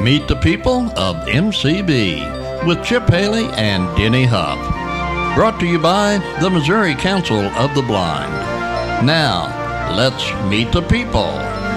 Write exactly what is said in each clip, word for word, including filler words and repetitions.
Meet the People of M C B with Chip Haley and Denny Huff. Brought to you by the Missouri Council of the Blind. Now, let's meet the people.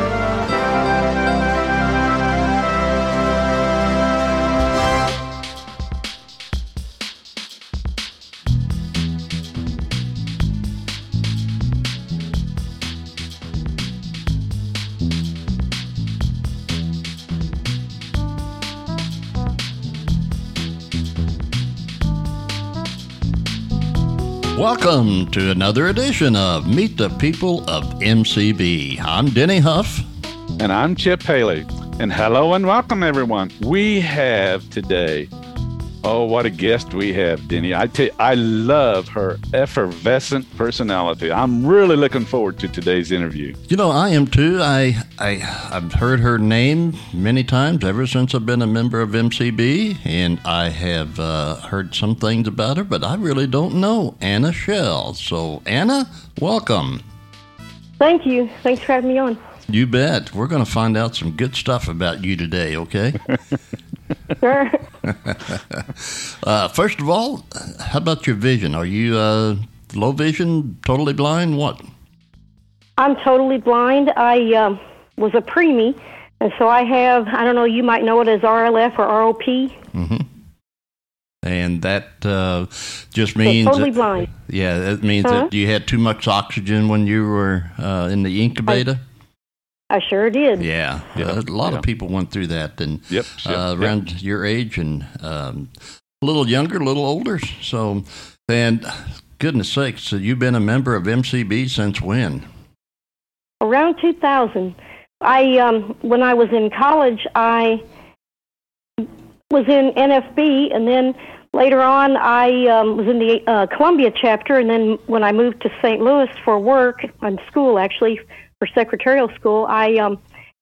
Welcome to another edition of Meet the People of M C B. I'm Denny Huff. And I'm Chip Haley. And hello and welcome, everyone. We have today, oh, what a guest we have, Denny. I tell you, I love her effervescent personality. I'm really looking forward to today's interview. You know, I am too. I, I, I've heard her name many times ever since I've been a member of M C B, and I have uh, heard some things about her, but I really don't know Anna Schell. So, Anna, welcome. Thank you. Thanks for having me on. You bet. We're going to find out some good stuff about you today, okay? Sure. uh, first of all, how about your vision? Are you uh, low vision, totally blind? What? I'm totally blind. I um, was a preemie, and so I have, I don't know, you might know it as R L F or R O P. Mm-hmm. And that uh, just means... So totally that, blind. Yeah, that means huh? that you had too much oxygen when you were uh, in the incubator? I, I sure did. Yeah, yeah. Uh, a lot yeah. of people went through that, and yep, yep, uh, around yep. your age, and um, a little younger, a little older. So, and goodness sakes, so you've been a member of M C B since when? Around two thousand. I um, when I was in college, I was in N F B, and then later on, I um, was in the uh, Columbia chapter, and then when I moved to Saint Louis for work, on school actually, for secretarial school, I um,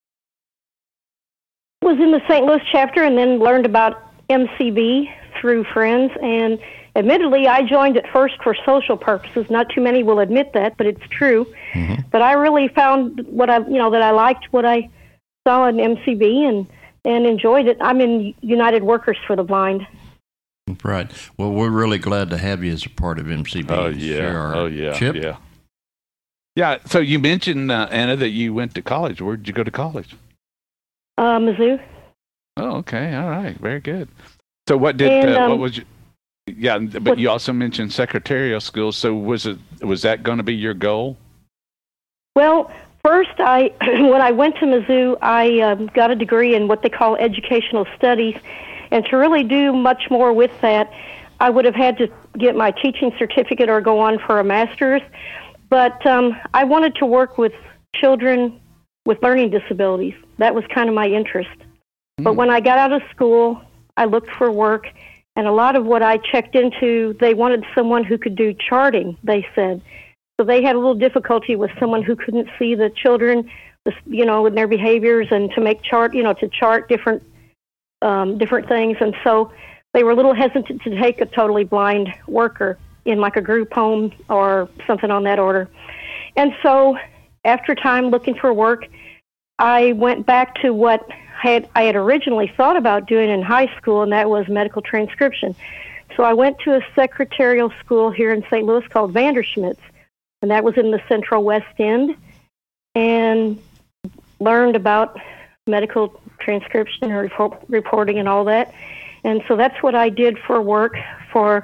was in the Saint Louis chapter and then learned about M C B through friends. And admittedly, I joined at first for social purposes. Not too many will admit that, but it's true. Mm-hmm. But I really found what I, you know, that I liked what I saw in M C B and, and enjoyed it. I'm in United Workers for the Blind. Right. Well, we're really glad to have you as a part of M C B. Oh, yeah. Oh, yeah. Chip? Yeah. Yeah, so you mentioned, uh, Anna, that you went to college. Where did you go to college? Uh, Mizzou. Oh, okay. All right. Very good. So what did, and, uh, um, what was you, yeah, but what, you also mentioned secretarial school. So was it, was that going to be your goal? Well, first, I when I went to Mizzou, I um, got a degree in what they call educational studies. And to really do much more with that, I would have had to get my teaching certificate or go on for a master's. But um, I wanted to work with children with learning disabilities. That was kind of my interest. Mm. But when I got out of school, I looked for work, and a lot of what I checked into, they wanted someone who could do charting, they said. So they had a little difficulty with someone who couldn't see the children, you know, in their behaviors, and to make chart, you know, to chart different um, different things. And so they were a little hesitant to take a totally blind worker in like a group home or something on that order. And so after time looking for work, I went back to what I had, I had originally thought about doing in high school, and that was medical transcription. So I went to a secretarial school here in Saint Louis called Vanderschmidt's, and that was in the Central West End, and learned about medical transcription and report, reporting and all that. And so that's what I did for work for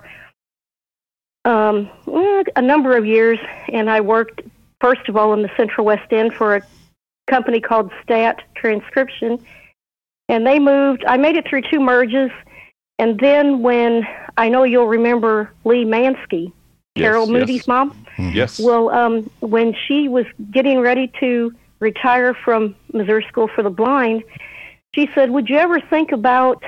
Um, a number of years, and I worked, first of all, in the Central West End for a company called Stat Transcription, and they moved, I made it through two merges, and then when, I know you'll remember Lee Mansky, yes, Carol yes. Moody's mom? Yes. Well, um, when she was getting ready to retire from Missouri School for the Blind, she said, would you ever think about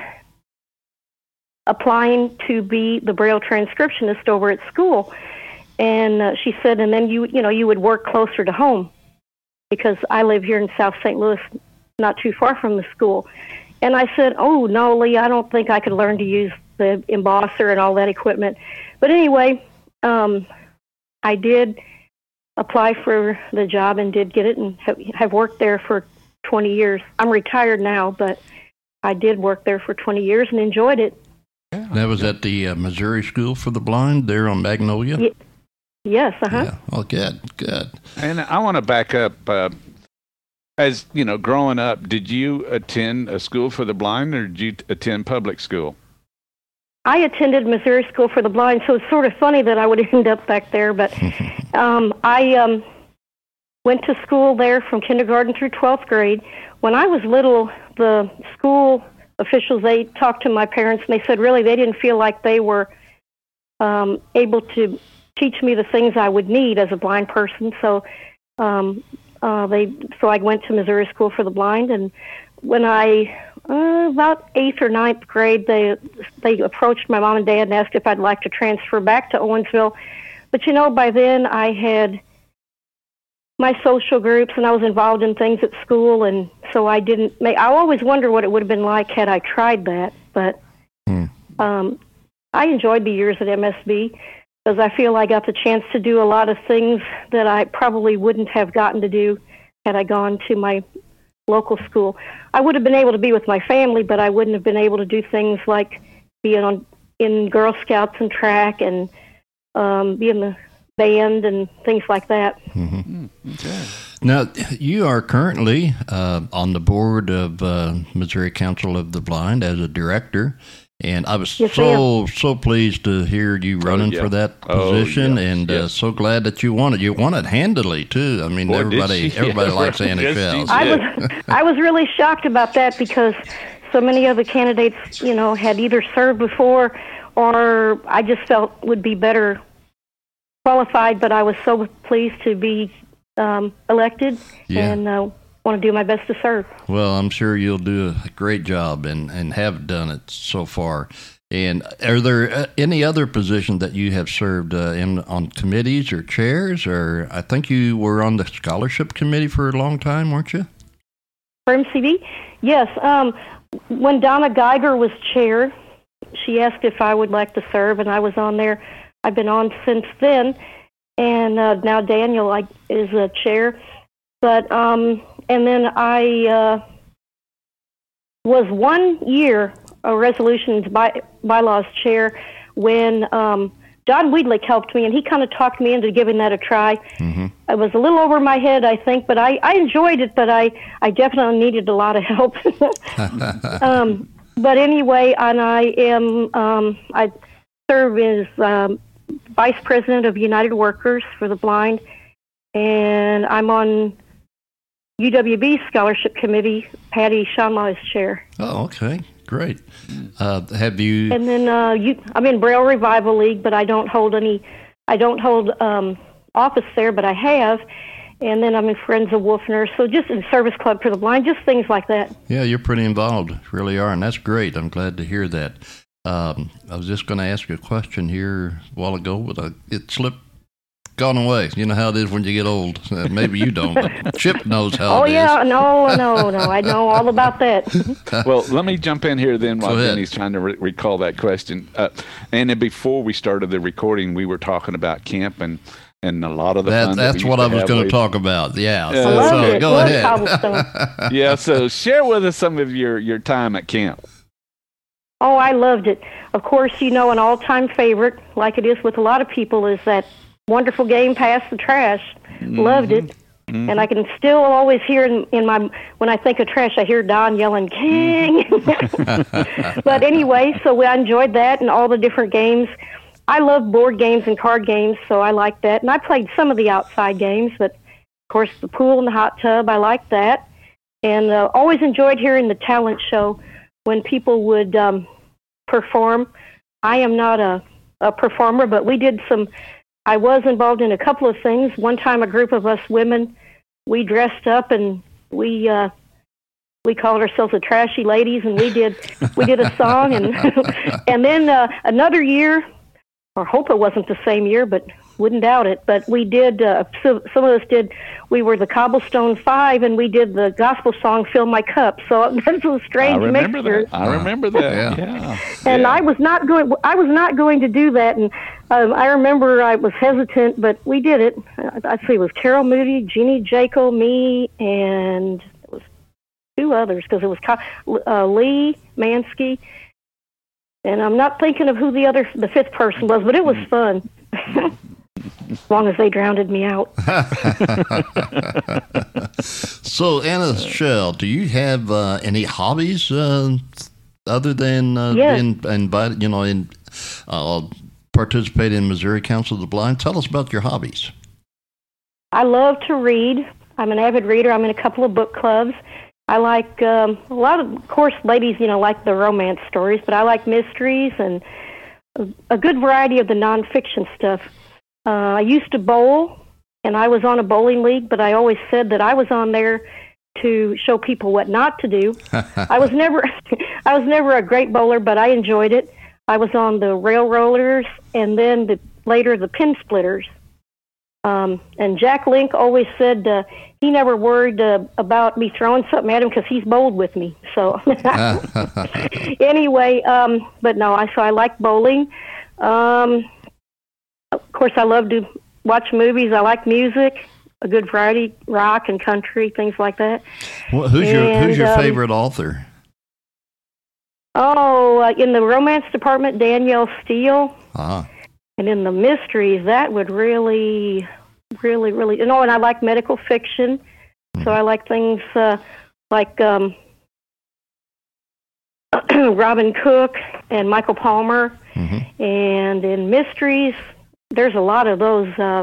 applying to be the Braille transcriptionist over at school? And uh, she said, and then you, you know, you would work closer to home, because I live here in South Saint Louis, not too far from the school. And I said, oh, no, Lee, I don't think I could learn to use the embosser and all that equipment. But anyway, um, I did apply for the job and did get it, and have, have worked there for twenty years. I'm retired now, but I did work there for twenty years and enjoyed it. Yeah. That was at the uh, Missouri School for the Blind there on Magnolia? Y- yes, uh-huh. Yeah. Oh, good, good. And I want to back up. Uh, as, you know, growing up, did you attend a school for the blind or did you t- attend public school? I attended Missouri School for the Blind, so it's sort of funny that I would end up back there. But um, I um, went to school there from kindergarten through twelfth grade. When I was little, the school officials, they talked to my parents, and they said really they didn't feel like they were um, able to teach me the things I would need as a blind person. So um, uh, they, so I went to Missouri School for the Blind, and when I uh, about eighth or ninth grade, they they approached my mom and dad and asked if I'd like to transfer back to Owensville. But you know, by then I had my social groups, and I was involved in things at school, and so I didn't make. I always wonder what it would have been like had I tried that. But mm. um, I enjoyed the years at M S B because I feel I got the chance to do a lot of things that I probably wouldn't have gotten to do had I gone to my local school. I would have been able to be with my family, but I wouldn't have been able to do things like being on in Girl Scouts and track and um, be in the band and things like that. Mm-hmm. Okay. Now, you are currently uh, on the board of uh, Missouri Council of the Blind as a director, and I was yes, so ma'am. so pleased to hear you running oh, yeah. for that oh, position, yes, and yes. Uh, so glad that you won it. You won it handily too. I mean, Boy, everybody everybody yeah, likes Anna yes, Shells. I was I was really shocked about that because so many other candidates, you know, had either served before or I just felt would be better qualified. But I was so pleased to be um, elected, Yeah. and uh, want to do my best to serve. Well, I'm sure you'll do a great job and, and have done it so far. And are there uh, any other positions that you have served uh, in on committees or chairs? Or I think you were on the scholarship committee for a long time, weren't you? For M C B? Yes. Um, when Donna Geiger was chair, she asked if I would like to serve, and I was on there. I've been on since then, and uh, now Daniel I, is a chair. But um, and then I uh, was one year a resolutions by bylaws chair when um, John Weedlick helped me, and he kind of talked me into giving that a try. Mm-hmm. It was a little over my head, I think, but I, I enjoyed it, but I, I definitely needed a lot of help. um, but anyway, and I am um, I serve as um, vice president of United Workers for the Blind, and I'm on U W B Scholarship Committee. Patty Shanlaw is chair. Oh, okay. Great. Uh, have you... And then uh, you, I'm in Braille Revival League, but I don't hold any, I don't hold um, office there, but I have. And then I'm in Friends of Wolfner, so just in Service Club for the Blind, just things like that. Yeah, you're pretty involved, really are, and that's great. I'm glad to hear that. Um, I was just going to ask you a question here a while ago, but I, it slipped, gone away. You know how it is when you get old. Uh, maybe you don't, but Chip knows how oh, it yeah, is. no, no, no, I know all about that. Well, let me jump in here then while Go ahead. Denny's trying to re- recall that question. Uh, and then before we started the recording, we were talking about camp and, and a lot of the That, fun that that's we what used I was have going to with- talk about. Yeah. Yeah. So, I love so it. go Love ahead. cobblestone. Yeah, so share with us some of your, your time at camp. Oh, I loved it. Of course, you know, an all-time favorite, like it is with a lot of people, is that wonderful game, Pass the Trash. Mm-hmm. Loved it. Mm-hmm. And I can still always hear in, in my, when I think of trash, I hear Don yelling, King! But anyway, so I enjoyed that and all the different games. I love board games and card games, so I like that. And I played some of the outside games, but of course the pool and the hot tub, I liked that. And uh, always enjoyed hearing the talent show when people would um, perform. I am not a, a performer, but we did some, I was involved in a couple of things. One time a group of us women, we dressed up and we uh, we called ourselves the Trashy Ladies, and we did we did a song. And and then uh, another year, or hope it wasn't the same year, but wouldn't doubt it. But we did, uh, so, some of us did, we were the Cobblestone Five, and we did the gospel song, Fill My Cup. So that's a strange I remember mixture. that. I remember that. Yeah. Yeah. And Yeah. I was not going, I was not going to do that. And um, I remember I was hesitant, but we did it. I- I'd say it was Carol Moody, Jeannie Jaco, me, and it was two others because it was uh, Lee Mansky, and I'm not thinking of who the other, the fifth person was, but it was fun. As long as they drowned me out. So, Anna Shell, do you have uh, any hobbies uh, other than uh, yes. being invited, you know, in uh, participate in Missouri Council of the Blind? Tell us about your hobbies. I love to read. I'm an avid reader. I'm in a couple of book clubs. I like um, a lot of, of course, ladies, you know, like the romance stories, but I like mysteries and a, a good variety of the nonfiction stuff. Uh, I used to bowl, and I was on a bowling league, but I always said that I was on there to show people what not to do. I was never, I was never a great bowler, but I enjoyed it. I was on the railrollers, and then the, later the pin splitters. Um, and Jack Link always said uh, he never worried uh, about me throwing something at him because he's bowled with me. So anyway, um, but no, I so I like bowling. Um, Of course, I love to watch movies. I like music, a good variety, rock and country, things like that. Well, who's and, your Who's your um, favorite author? Oh, uh, in the romance department, Danielle Steele. Ah. And in the mysteries, that would really, really, really, you know, and I like medical fiction. Mm-hmm. So I like things uh, like um, Robin Cook and Michael Palmer. Mm-hmm. And in mysteries, there's a lot of those, uh,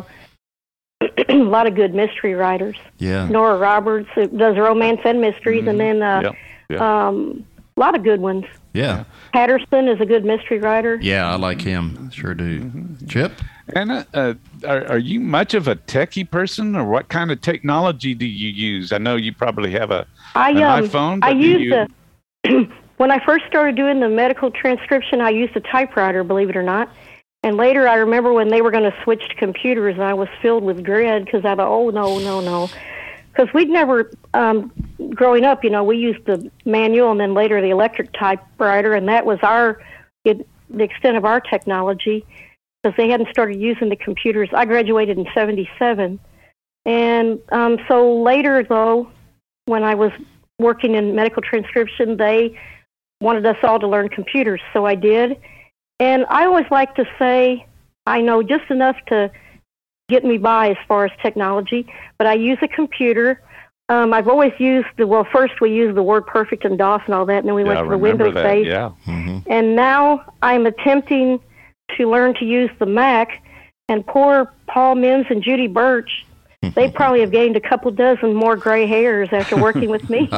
a lot of good mystery writers. Yeah. Nora Roberts, who does romance and mysteries, mm-hmm. and then uh, yep. Yep. Um, a lot of good ones. Yeah. Patterson is a good mystery writer. Yeah, I like him. Sure do. Mm-hmm. Chip? Anna, uh, are, are you much of a techie person, or what kind of technology do you use? I know you probably have a I, an um, iPhone. I but use you... the, when I first started doing the medical transcription, I used a typewriter, believe it or not. And later, I remember when they were going to switch to computers, and I was filled with dread because I thought, oh, no, no, no. Because we'd never, um, growing up, you know, we used the manual and then later the electric typewriter, and that was our, it, the extent of our technology, because they hadn't started using the computers. I graduated in seventy-seven. And um, so later, though, when I was working in medical transcription, they wanted us all to learn computers, so I did. And I always like to say I know just enough to get me by as far as technology, but I use a computer. Um, I've always used the, well, first we used the WordPerfect and DOS and all that, and then we yeah, went to the Windows that. base. Yeah. Mm-hmm. And now I'm attempting to learn to use the Mac, and poor Paul Mims and Judy Birch, they probably have gained a couple dozen more gray hairs after working with me.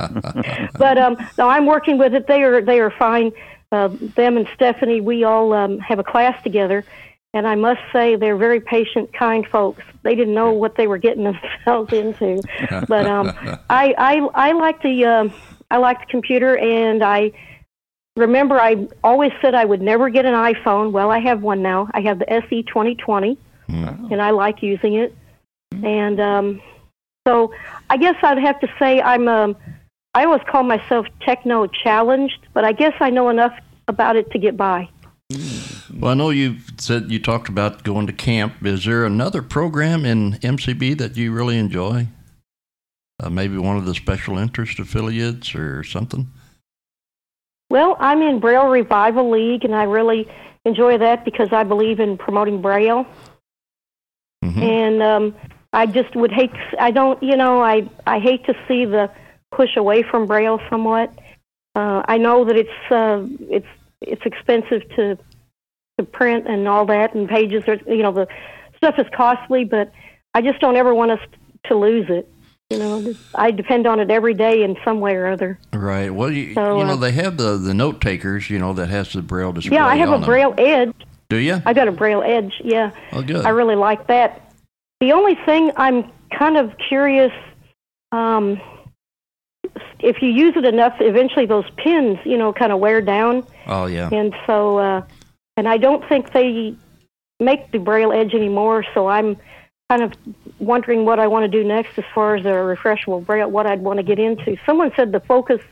But um, no, I'm working with it. They are, they are fine. Uh, them and Stephanie, we all um, have a class together, and I must say they're very patient, kind folks. They didn't know what they were getting themselves into, but um, I, I I like the um, I like the computer, and I remember I always said I would never get an iPhone. Well, I have one now. I have the S E twenty twenty, mm. and I like using it, and um, so I guess I'd have to say I'm um. I always call myself techno-challenged, but I guess I know enough about it to get by. Well, I know you said you talked about going to camp. Is there another program in M C B that you really enjoy? Uh, maybe one of the special interest affiliates or something? Well, I'm in Braille Revival League, and I really enjoy that because I believe in promoting Braille. Mm-hmm. And um, I just would hate to, I don't, you know, I, I hate to see the push away from Braille somewhat. Uh, I know that it's uh, it's it's expensive to to print and all that, and pages are, you know, the stuff is costly, but I just don't ever want us to lose it. You know, I depend on it every day in some way or other. Right. Well, you, so, you know, uh, they have the, the note takers, you know, that has the Braille display. Yeah, I have on a Braille them. Edge. Do you? I got a Braille Edge. Yeah. Oh, good. I really like that. The only thing I'm kind of curious. Um, If you use it enough, eventually those pins, you know, kind of wear down. Oh, yeah. And so, uh, and I don't think they make the Braille Edge anymore, so I'm kind of wondering what I want to do next as far as a refreshable Braille, what I'd want to get into. Someone said the Focus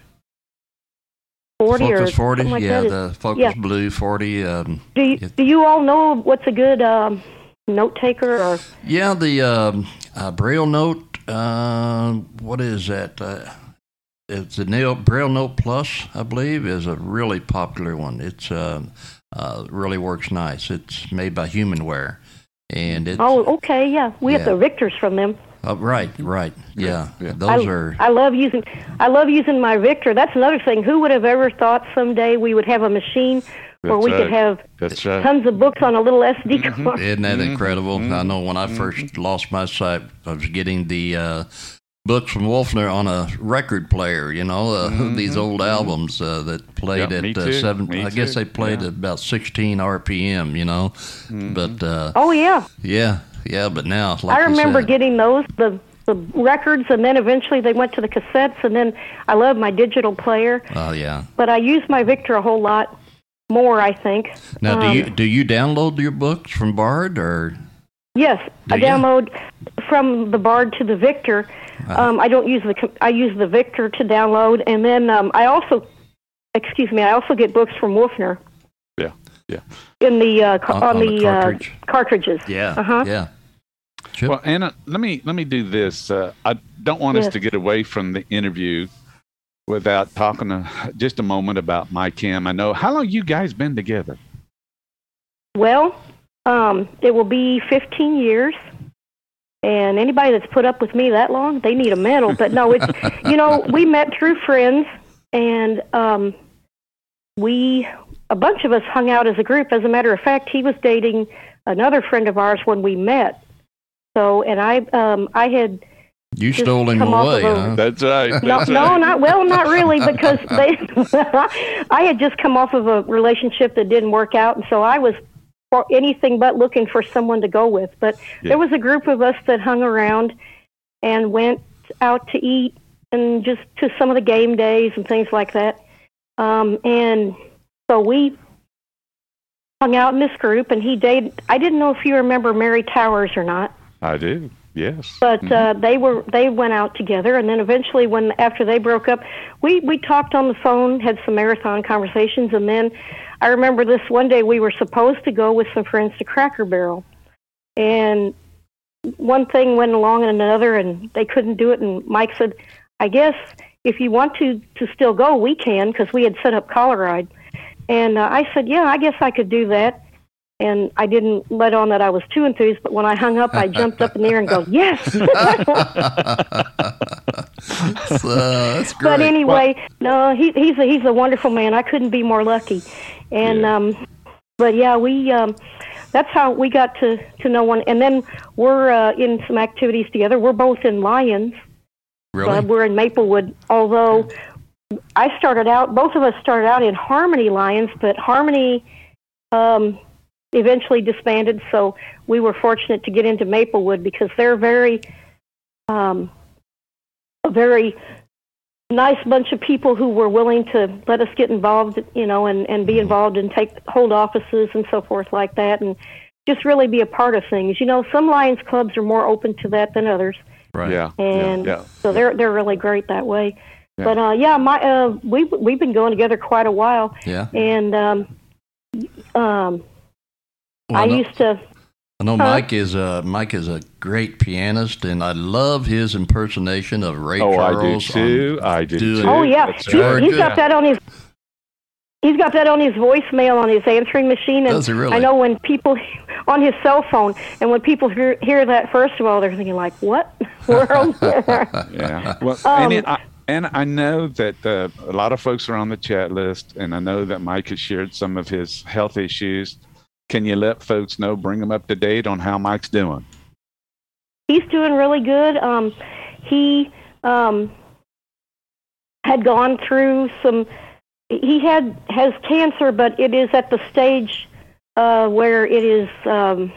forty Focus or forty, like yeah, that. the Focus yeah. Blue forty. Um, do, you, it, do you all know what's a good um, note taker? Or? Yeah, the um, uh, Braille Note, uh, what is that? Uh, it's the Nail, Braille Note Plus, I believe, is a really popular one. It's uh, uh, really works nice. It's made by Humanware, and it's, oh, okay, yeah, we yeah. have the Victors from them. Oh, right, right, yeah. Yeah. Those I, are. I love using. I love using my Victor. That's another thing. Who would have ever thought someday we would have a machine where That's we right. could have That's right. tons of books on a little S D card? Isn't that Mm-hmm. incredible? I know when I first lost my sight, I was getting the uh, books from Wolfner on a record player. You know, uh, Mm-hmm. these old albums uh, that played Yeah, me at uh, too. seven. Me I guess too. they played Yeah. at about sixteen R P M. You know, Mm-hmm. but uh, Oh yeah, yeah, yeah. But now, like I you remember said, getting those the the records, and then eventually they went to the cassettes, and then I love my digital player. Oh yeah. But I use my Victor a whole lot more, I think. Now, do Um, you do you download your books from Bard or? Yes, Do I you? download from the Bard to the Victor. Uh-huh. Um, I don't use the com- I use the Victor to download, and then um, I also, excuse me, I also get books from Wolfner Yeah, yeah. in the uh, ca- On- on, on the the, cartridge? uh, cartridges. Yeah. Uh-huh. Yeah. Chip? Well, Anna, let me let me do this. Uh, I don't want us Yes. to get away from the interview without talking a, just a moment about My Chem. I know how long you guys been together. Well, um, it will be fifteen years, and anybody that's put up with me that long, they need a medal. But no, it's you know we met through friends, and um, we a bunch of us hung out as a group. As a matter of fact, he was dating another friend of ours when we met. So, and I um, I had. You just stole him come off away, of a- huh? That's right. No, That's no, right. not well, not really, because they. I had just come off of a relationship that didn't work out, and so I was for anything but looking for someone to go with. But Yeah. there was a group of us that hung around and went out to eat and just to some of the game days and things like that. Um, and so we hung out in this group, and he dated. I didn't know if you remember Mary Towers or not. I do. Yes. But Mhm. uh, they were they went out together, and then eventually, when after they broke up, we we talked on the phone, had some marathon conversations, and then I remember this one day we were supposed to go with some friends to Cracker Barrel, and one thing went along and another, and they couldn't do it. And Mike said, "I guess if you want to to still go, we can," because we had set up Collar Ride. And uh, I said, "Yeah, I guess I could do that." And I didn't let on that I was too enthused, but when I hung up, I jumped up in the air and go, yes! So, that's great. But anyway, no, he, he's a, he's a wonderful man. I couldn't be more lucky. And, Yeah. um, but yeah, we, um, that's how we got to, to know one. And then we're uh, in some activities together. We're both in Lions. Really? Club. We're in Maplewood, although I started out, both of us started out in Harmony Lions, but Harmony um, eventually disbanded, so we were fortunate to get into Maplewood because they're very, um, a very nice bunch of people who were willing to let us get involved, you know, and, and be involved and take hold offices and so forth like that, and just really be a part of things. You know, some Lions clubs are more open to that than others. Right. Yeah. And yeah, yeah. so they're they're really great that way. Yeah. But uh, yeah, my uh, we we've been going together quite a while, Yeah. and um, um, Well, I know, used to. I know huh? Mike is a Mike is a great pianist, and I love his impersonation of Ray Oh, I do Charles. too. on I do doing- too. Oh yeah, That's he, right. he's got Yeah. that on his. He's got that on his voicemail on his answering machine, and Does he really? I know when people on his cell phone, and when people hear, hear that, first of all, they're thinking like, "What world?" Yeah. Well, Um, and, it, I, and I know that uh, a lot of folks are on the chat list, and I know that Mike has shared some of his health issues. Can you let folks know, bring them up to date on how Mike's doing? He's doing really good. Um, he um, had gone through some. He had has cancer, but it is at the stage uh, where it is. Um,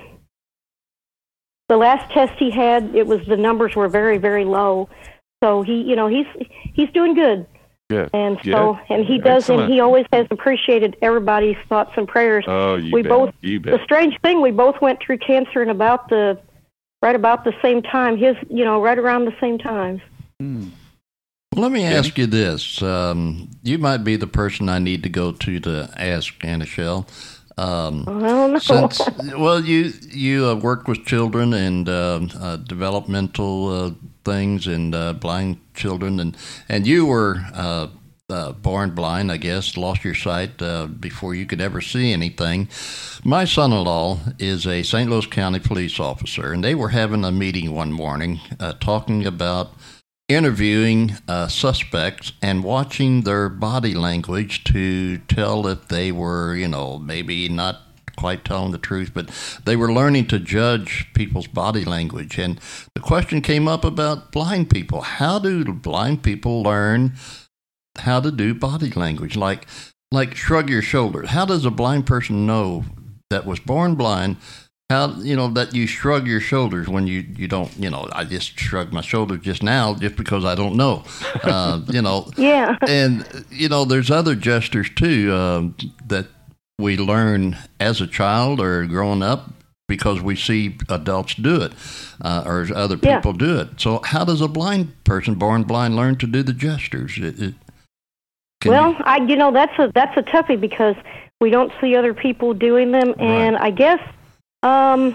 the last test he had, it was the numbers were very, very low. So he, you know, he's he's doing good. Good. And Good. so, and he does, Excellent. and he always has appreciated everybody's thoughts and prayers. Oh, you we bet. both. You The bet. strange thing, we both went through cancer in about the, right about the same time. His, you know, right around the same time. Hmm. Well, let me ask you this: um, you might be the person I need to go to to ask Anna Shell. Um, I don't know. since, well, you you uh, work with children and uh, uh, developmental uh, things and uh, blind children, and and you were uh, uh, born blind, I guess, lost your sight uh, before you could ever see anything. My son-in-law is a Saint Louis County police officer, and they were having a meeting one morning uh, talking about interviewing uh, suspects and watching their body language to tell if they were, you know, maybe not quite telling the truth, but they were learning to judge people's body language. And the question came up about blind people. How do blind people learn how to do body language? Like, like shrug your shoulders. How does a blind person know that was born blind? How, you know, that you shrug your shoulders when you, you don't, you know, I just shrugged my shoulders just now just because I don't know, uh, you know. Yeah. And, you know, there's other gestures, too, um, that we learn as a child or growing up because we see adults do it uh, or other people yeah. do it. So how does a blind person born blind learn to do the gestures? It, it, well, you... I, you know, that's a, that's a toughie because we don't see other people doing them. And right. I guess... Um,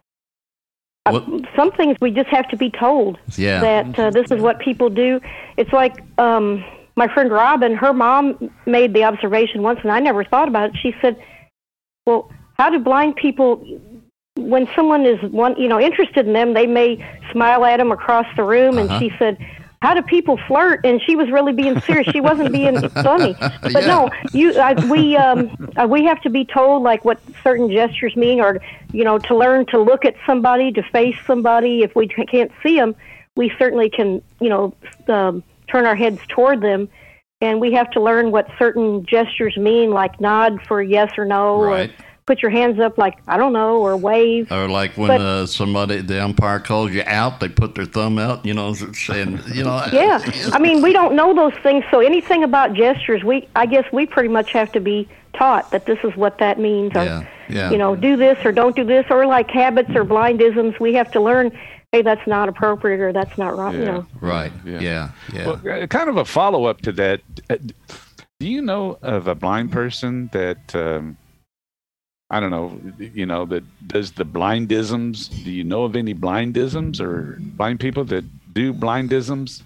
uh, some things we just have to be told yeah. that uh, this is what people do. It's like um, my friend Robin, her mom made the observation once, and I never thought about it. She said, well, how do blind people, when someone is one, you know, interested in them, they may smile at them across the room, uh-huh. and she said, how do people flirt? And she was really being serious. She wasn't being funny. But yeah. no, you, I, we, um, uh, we have to be told like what certain gestures mean, or you know, to learn to look at somebody, to face somebody. If we can't see them, we certainly can, you know, um, turn our heads toward them, and we have to learn what certain gestures mean, like nod for yes or no, right. or put your hands up like, I don't know, or wave. Or like when but, uh, somebody, the umpire calls you out, they put their thumb out, you know, saying, you know. Yeah. I mean, we don't know those things, so anything about gestures, we I guess we pretty much have to be taught that this is what that means. Or, yeah, yeah. you know, do this or don't do this, or like habits or blindisms, we have to learn, hey, that's not appropriate or that's not right. Yeah. You know. Right, yeah, yeah. yeah. Well, kind of a follow-up to that, do you know of a blind person that... Um, I don't know, you know, that does the blindisms. Do you know of any blindisms or blind people that do blindisms?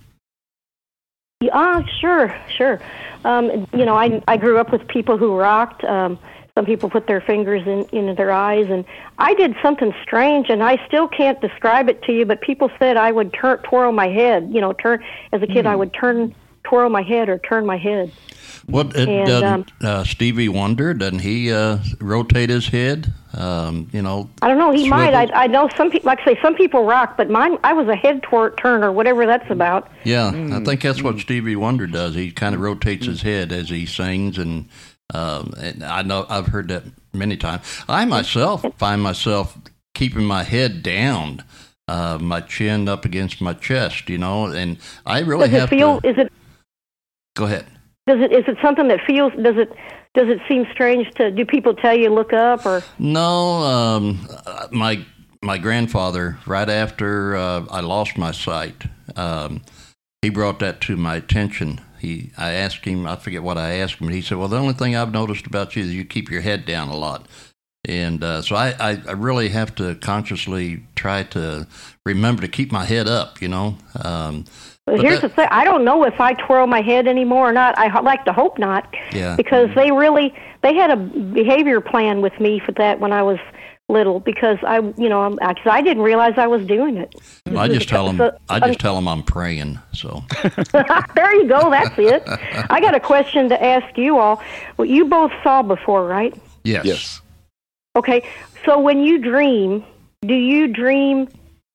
Yeah, sure, sure. Um, you know, I I grew up with people who rocked. Um, some people put their fingers in into their eyes, and I did something strange, and I still can't describe it to you. But people said I would turn twirl my head. You know, turn as a kid, mm. I would turn twirl my head or turn my head. What it, and, doesn't um, uh, Stevie Wonder? Doesn't he uh, rotate his head? Um, you know, I don't know. He swivel? might. I, I know some people. Like I say, some people rock, but mine. I was a head twir- turner, whatever that's about. Yeah, mm. I think that's what Stevie Wonder does. He kind of rotates mm. his head as he sings, and, um, and I know I've heard that many times. I myself find myself keeping my head down, uh, my chin up against my chest. You know, and I really Does have it feel, to. Is it? Go ahead. Does it is it something that feels does it does it seem strange to do people tell you look up or no um, my my grandfather right after uh, I lost my sight um, he brought that to my attention. He I asked him I forget what I asked him and he said, well, the only thing I've noticed about you is you keep your head down a lot. And uh, so I, I, I really have to consciously try to remember to keep my head up, you know. Um, Well, here's that, the thing. I don't know if I twirl my head anymore or not. I like to hope not. Yeah. Because they really, they had a behavior plan with me for that when I was little because I, you know, because I didn't realize I was doing it. Well, I just tell them, so, I just tell them I'm praying. So. There you go. That's it. I got a question to ask you all. Well, you both saw before, right? Yes. Yes. Okay. So when you dream, do you dream?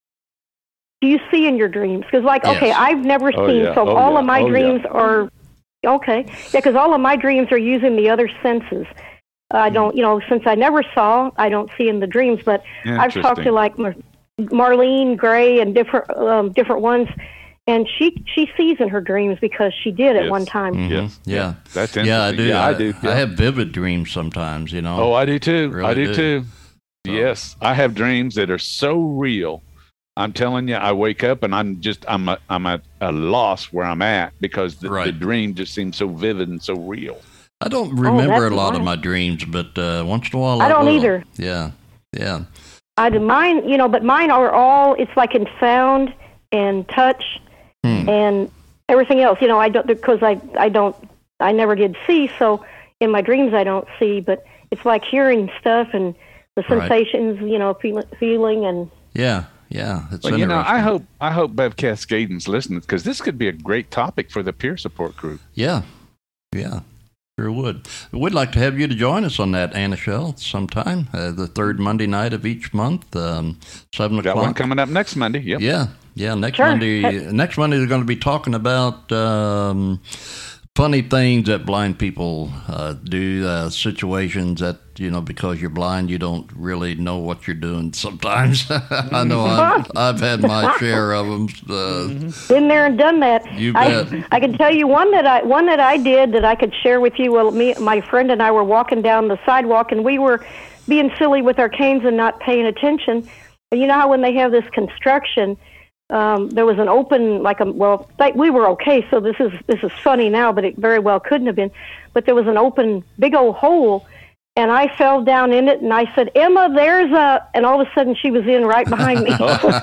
Do you see in your dreams? Because, like, Yes. okay, I've never Oh, seen, yeah. so Oh, all yeah. of my Oh, dreams yeah. are, okay, yeah, because all of my dreams are using the other senses. I don't, you know, since I never saw, I don't see in the dreams, but I've talked to, Interesting. like, Mar- Marlene Gray and different um, different ones, and she she sees in her dreams because she did at Yes. one time. Mhm. Yes. Yeah. That's interesting. Yeah, I do. Yeah, I do. I Yeah. have vivid dreams sometimes, you know. Oh, I do too. Really I do, do. too. So- Yes, I have dreams that are so real. I'm telling you, I wake up and I'm just I'm a, I'm at a loss where I'm at because the, Right. the dream just seems so vivid and so real. I don't remember oh, a lot nice. of my dreams, but uh, once in a while I, I don't will. either. Yeah, yeah. I do mine, you know, but mine are all, it's like in sound and touch Hmm. and everything else. You know, I don't, because I, I don't, I never did see, so in my dreams I don't see, but it's like hearing stuff and the sensations, right. you know, feel, feeling and... Yeah, yeah. It's well, interesting. you know, I hope, I hope Bev Cascaden's listening, because this could be a great topic for the peer support group. Yeah, yeah. Sure would. We'd like to have you to join us on that, Anna Shell, sometime, uh, the third Monday night of each month, um, seven Got o'clock. one coming up next Monday. Yep. Yeah, yeah. Next Sure. Monday, next Monday they're going to be talking about um, funny things that blind people uh, do, uh, situations that, you know, because you're blind, you don't really know what you're doing sometimes. I know I've, I've had my share of them. Uh, Been there and done that. You I, bet. I can tell you one that I one that I did that I could share with you. Well, me, my friend and I were walking down the sidewalk, and we were being silly with our canes and not paying attention. And you know how when they have this construction, um, there was an open, like a well, like we were okay. So this is this is funny now, but it very well couldn't have been. But there was an open, big old hole. And I fell down in it, and I said, Emma, there's a... And all of a sudden, she was in right behind me.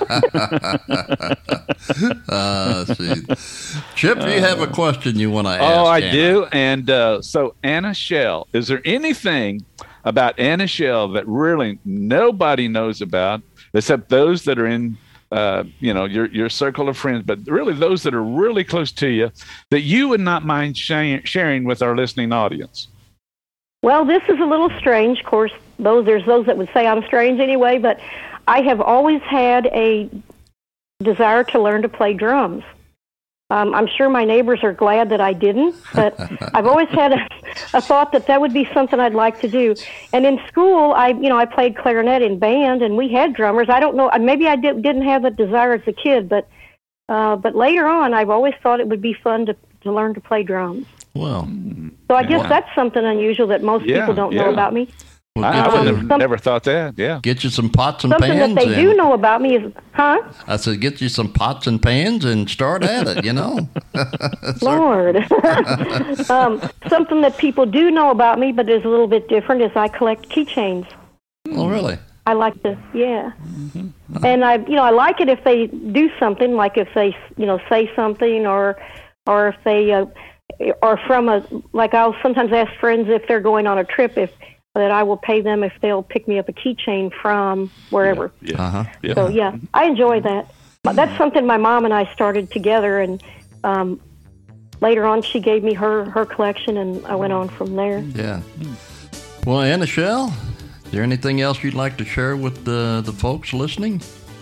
uh, see. Chip, you have a question you want to ask? Oh, I Anna. do. And uh, so, Anna Shell, is there anything about Anna Shell that really nobody knows about, except those that are in, uh, you know, your your circle of friends, but really those that are really close to you, that you would not mind sharing, sharing with our listening audience? Well, this is a little strange. Of course, those there's those that would say I'm strange anyway, but I have always had a desire to learn to play drums. Um, I'm sure my neighbors are glad that I didn't, but I've always had a, a thought that that would be something I'd like to do. And in school, I, you know, I played clarinet in band, and we had drummers. I don't know, maybe I did, didn't have that desire as a kid, but uh, but later on, I've always thought it would be fun to, to learn to play drums. Well, so I guess wow. that's something unusual that most Yeah, people don't yeah. know about me. Well, I, get I would you- have some- never thought that. Yeah. Get you some pots and Something pans. that they and, do know about me is, huh? I said, get you some pots and pans and start at it, you know. Lord. um, something that people do know about me, but is a little bit different, is I collect keychains. Oh, really? I like to, yeah. And I, you know, I like it if they do something, like if they, you know, say something, or, or if they, uh, or from a, like I'll sometimes ask friends if they're going on a trip, if that I will pay them if they'll pick me up a keychain from wherever. Yeah. Uh-huh. Yeah. So yeah, I enjoy that. But that's something my mom and I started together, and um, later on she gave me her, her collection, and I went on from there. Yeah. Well, Anna Shell, is there anything else you'd like to share with the, the folks listening?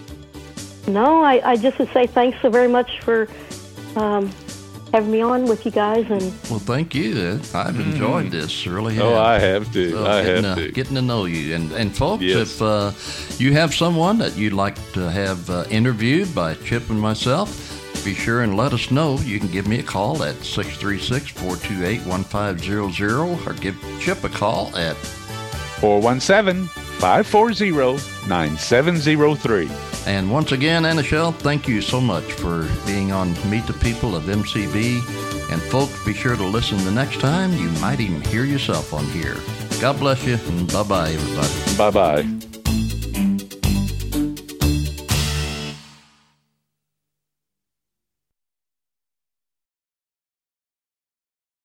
No, I, I just would say thanks so very much for um, having me on with you guys. And Well, thank you. I've enjoyed this. Really have. Oh, I have to. So I getting, have uh, to. getting to know you. And, and folks, Yes. if uh, you have someone that you'd like to have uh, interviewed by Chip and myself, be sure and let us know. You can give me a call at six three six, four two eight, one five zero zero, or give Chip a call at four one seven, five four zero, nine seven zero three. And once again, Anna Shell, thank you so much for being on Meet the People of M C B. And folks, be sure to listen the next time. You might even hear yourself on here. God bless you, and bye-bye, everybody. Bye-bye.